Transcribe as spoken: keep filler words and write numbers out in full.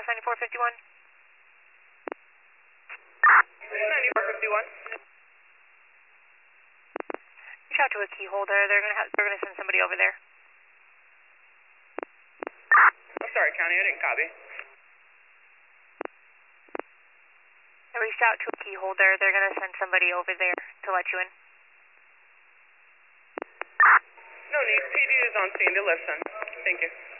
Southwest ninety-four fifty-one. ninety-four fifty-one. Reach out to a key holder. They're gonna have, they're gonna send somebody over there. I'm sorry, County, I didn't copy. I reached out to a key holder. They're gonna send somebody over there to let you in. No need. P D is on scene to listen. Thank you.